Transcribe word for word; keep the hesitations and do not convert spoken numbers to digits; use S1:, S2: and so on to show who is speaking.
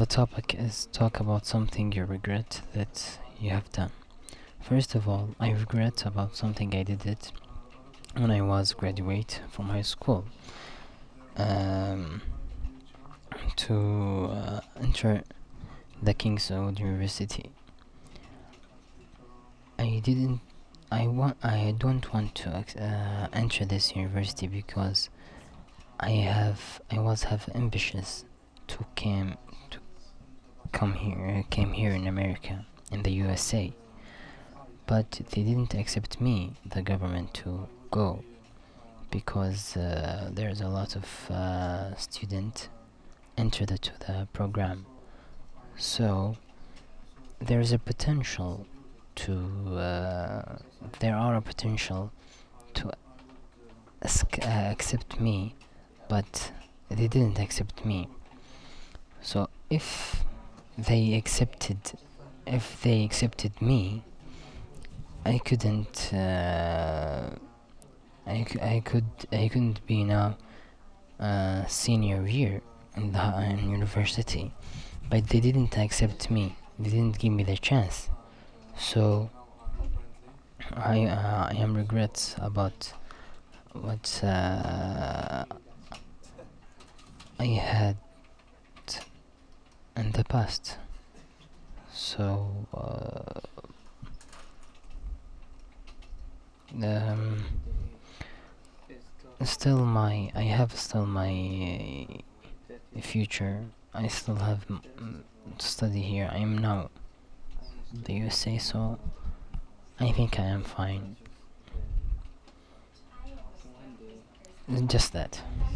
S1: The topic is talk about something you regret that you have done. First of all, I regret about something I did it when I was graduate from high school. Um, to uh, enter the Kingswood University. I didn't. I want. I don't want to uh, enter this university because I have. I was have ambitious to came to come here. Came here in America, in the U S A, but they didn't accept me, the government, to go because uh, there's a lot of uh, student enter the, to the program. So there's a potential to uh, there are a potential to uh, accept me, but they didn't accept me. So if they accepted if they accepted me, I couldn't uh, I, c- I could I couldn't be now uh, senior year in the in university, but they didn't accept me. They didn't give me the chance. So I uh, I am regrets about what uh, I had in the past. So uh, um, still my I have still my uh, future. I still have m- m- to study here. I am now the U S A, so I think I am fine. Just that.